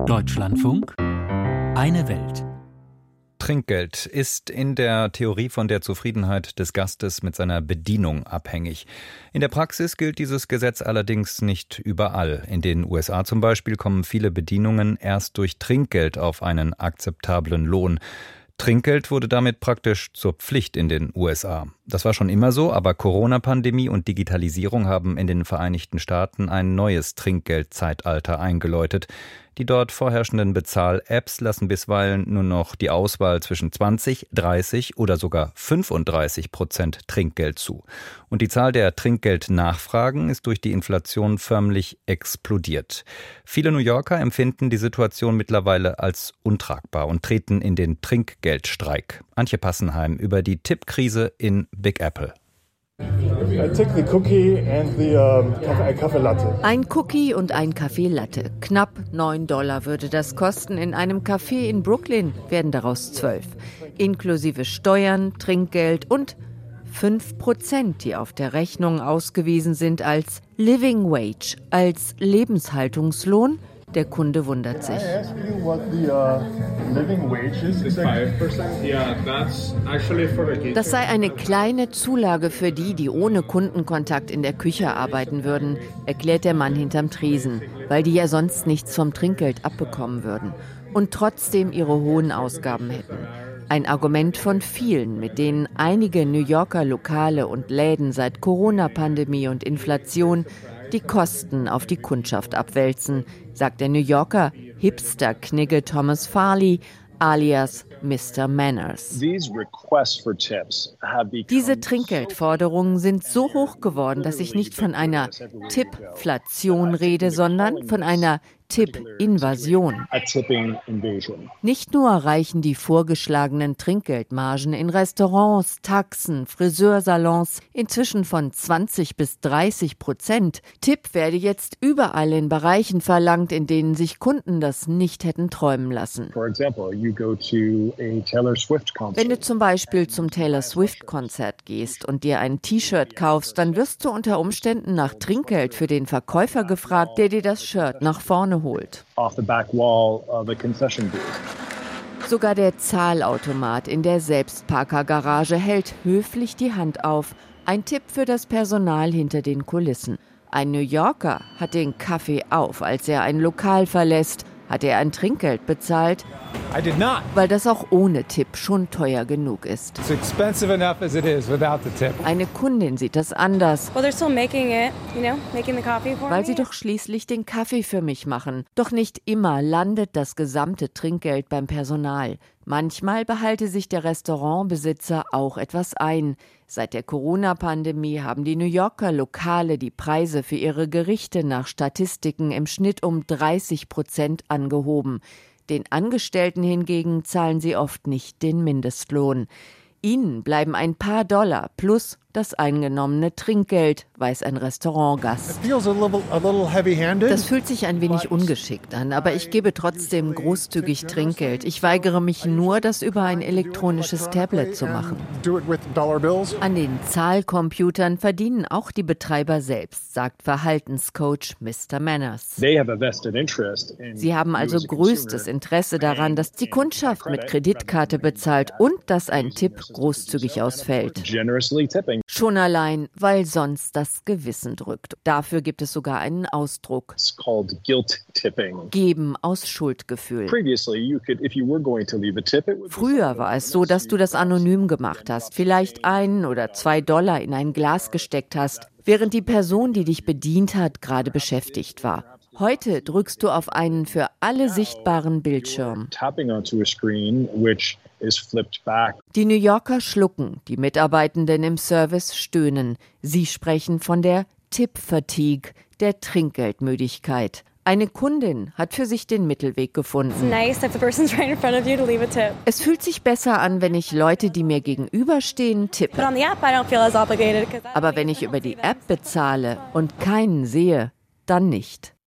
Deutschlandfunk, eine Welt. Trinkgeld ist in der Theorie von der Zufriedenheit des Gastes mit seiner Bedienung abhängig. In der Praxis gilt dieses Gesetz allerdings nicht überall. In den USA zum Beispiel kommen viele Bedienungen erst durch Trinkgeld auf einen akzeptablen Lohn. Trinkgeld wurde damit praktisch zur Pflicht in den USA. Das war schon immer so, aber Corona-Pandemie und Digitalisierung haben in den Vereinigten Staaten ein neues Trinkgeldzeitalter eingeläutet. Die dort vorherrschenden Bezahl-Apps lassen bisweilen nur noch die Auswahl zwischen 20, 30 oder sogar 35% Trinkgeld zu. Und die Zahl der Trinkgeldnachfragen ist durch die Inflation förmlich explodiert. Viele New Yorker empfinden die Situation mittlerweile als untragbar und treten in den Trinkgeldstreik. Antje Passenheim über die Tippkrise in Big Apple. Ein Cookie und ein Kaffee Latte. Knapp $9 würde das kosten. In einem Café in Brooklyn werden daraus 12. Inklusive Steuern, Trinkgeld und 5%, die auf der Rechnung ausgewiesen sind als Living Wage, als Lebenshaltungslohn. Der Kunde wundert sich. Das sei eine kleine Zulage für die ohne Kundenkontakt in der Küche arbeiten würden, erklärt der Mann hinterm Tresen, weil die ja sonst nichts vom Trinkgeld abbekommen würden und trotzdem ihre hohen Ausgaben hätten. Ein Argument von vielen, mit denen einige New Yorker Lokale und Läden seit Corona-Pandemie und Inflation die Kosten auf die Kundschaft abwälzen, sagt der New Yorker Hipster-Knigge Thomas Farley alias Mr. Manners. Diese Trinkgeldforderungen sind so hoch geworden, dass ich nicht von einer Tippflation rede, sondern von einer Tippinvasion. Nicht nur reichen die vorgeschlagenen Trinkgeldmargen in Restaurants, Taxen, Friseursalons inzwischen von 20-30%. Tipp werde jetzt überall in Bereichen verlangt, in denen sich Kunden das nicht hätten träumen lassen. Wenn du zum Beispiel zum Taylor Swift-Konzert gehst und dir ein T-Shirt kaufst, dann wirst du unter Umständen nach Trinkgeld für den Verkäufer gefragt, der dir das Shirt nach vorne holt. Sogar der Zahlautomat in der Selbstparkergarage hält höflich die Hand auf. Ein Tipp für das Personal hinter den Kulissen. Ein New Yorker hat den Kaffee auf, als er ein Lokal verlässt. Hat er ein Trinkgeld bezahlt? I did not. Weil das auch ohne Tipp schon teuer genug ist. It's expensive enough as it is without the tip. Eine Kundin sieht das anders. Well, they're still making it, making the coffee for me. Weil sie doch schließlich den Kaffee für mich machen. Doch nicht immer landet das gesamte Trinkgeld beim Personal. Manchmal behalte sich der Restaurantbesitzer auch etwas ein. Seit der Corona-Pandemie haben die New Yorker Lokale die Preise für ihre Gerichte nach Statistiken im Schnitt um 30% angehoben. Den Angestellten hingegen zahlen sie oft nicht den Mindestlohn. Ihnen bleiben ein paar Dollar plus das eingenommene Trinkgeld, weiß ein Restaurantgast. Das fühlt sich ein wenig ungeschickt an, aber ich gebe trotzdem großzügig Trinkgeld. Ich weigere mich nur, das über ein elektronisches Tablet zu machen. An den Zahlcomputern verdienen auch die Betreiber selbst, sagt Verhaltenscoach Mr. Manners. Sie haben also größtes Interesse daran, dass die Kundschaft mit Kreditkarte bezahlt und dass ein Tipp großzügig ausfällt. Schon allein, weil sonst das Gewissen drückt. Dafür gibt es sogar einen Ausdruck. Geben aus Schuldgefühl. Früher war es so, dass du das anonym gemacht hast, vielleicht $1 oder $2 in ein Glas gesteckt hast, während die Person, die dich bedient hat, gerade beschäftigt war. Heute drückst du auf einen für alle sichtbaren Bildschirm. Die New Yorker schlucken, die Mitarbeitenden im Service stöhnen. Sie sprechen von der Tip-Fatigue, der Trinkgeldmüdigkeit. Eine Kundin hat für sich den Mittelweg gefunden. Es fühlt sich besser an, wenn ich Leute, die mir gegenüberstehen, tippe. Aber wenn ich über die App bezahle und keinen sehe, dann nicht.